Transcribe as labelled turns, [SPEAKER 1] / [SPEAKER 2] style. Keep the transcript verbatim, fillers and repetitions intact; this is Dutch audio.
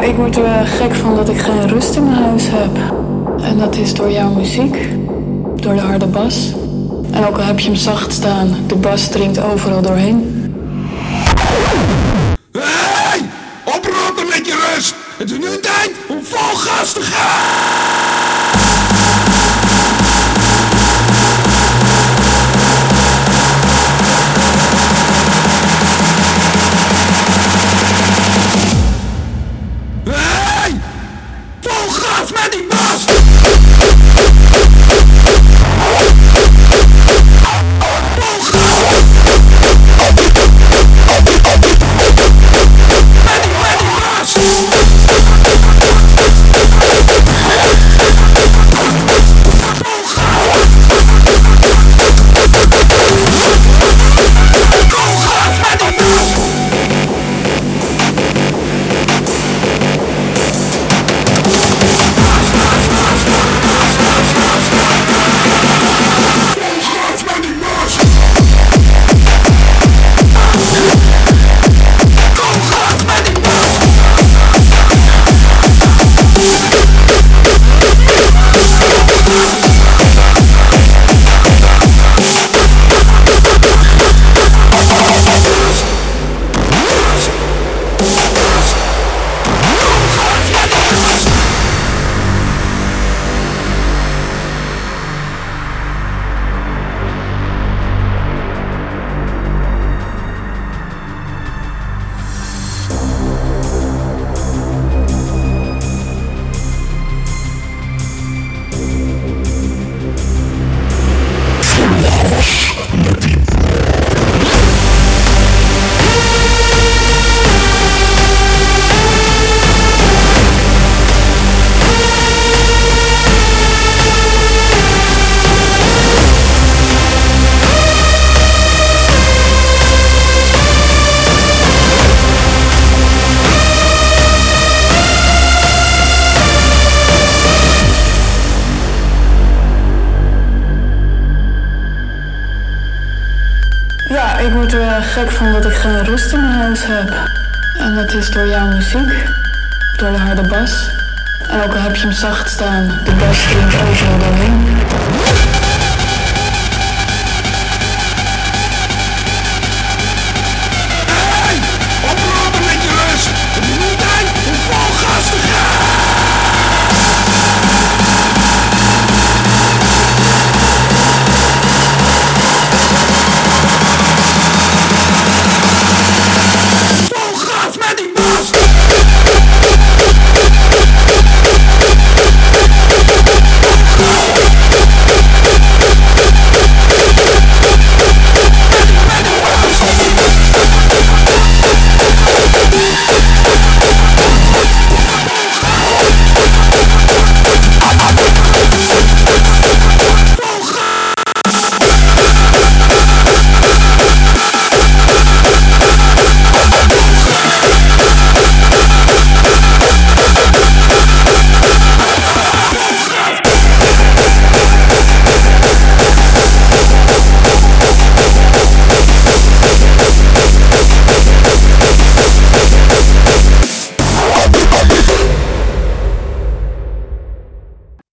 [SPEAKER 1] ik word er uh, gek van dat ik geen rust in mijn huis heb. En dat is door jouw muziek, door de harde bas. En ook al heb je hem zacht staan, de bas dringt overal doorheen.
[SPEAKER 2] Hey! Oprotten met je rust! Het is nu tijd om vol gas te gaan! Hey! Vol gas met die bas!
[SPEAKER 1] Ja, ik word er uh, gek van dat ik geen rust in mijn huis heb. En dat is door jouw muziek, door de harde bas. En ook al heb je hem zacht staan, de bas dringt overal doorheen.